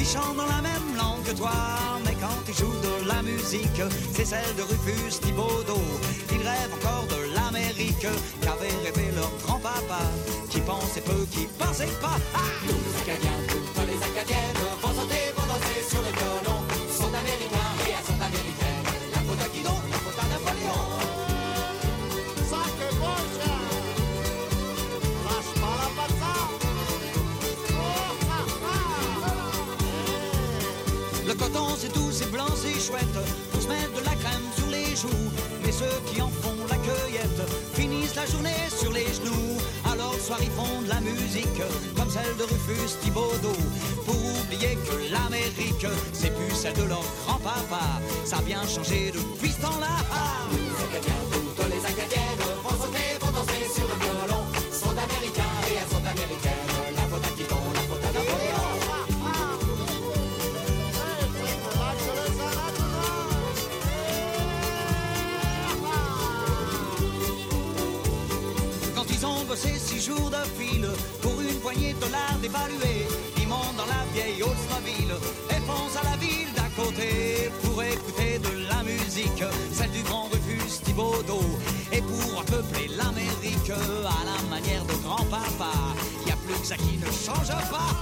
chante dans la même langue que toi. Mais quand il joue de la musique, c'est celle de Rufus Thibaudot. Il rêve encore de l'Amérique qu'avait rêvé leur grand-papa, qui pensait peu, qui pensait pas. Ah, tous les Acadiens, toutes les Acadiennes vont sauter, vont danser sur le violon. Sont américains et elles sont américaines. La faute à Guidon, la faute à Napoléon. Sacre bocha, lâche pas la patate. Oh, ah, ah. Le coton c'est doux, c'est blanc, c'est chouette, pour se mettre de la crème sur les joues. Mais ceux qui en font la cueillette finissent la journée sur les genoux. Alors le soir ils font de la musique, comme celle de Rufus Thibaudot, pour oublier que l'Amérique, c'est plus celle de leur grand-papa. Ça a bien changé depuis ce temps-là. Tous les Acadiens, toutes les Acadiennes vont sauter, vont danser sur le violon. Sont américains et elles sont américaines. La faute à Guidon, la faute à Napoléon. Quand ils ont bossé 6 jours de file pour une poignée de dollars dévalués, ils montent dans la vieille Oldsmobile et foncent à la ville d'à côté pour écouter de la musique, celle du grand Rufus Thibaudot. Et pour peupler l'Amérique à la manière de grand-papa, y a plus que ça qui ne change pas.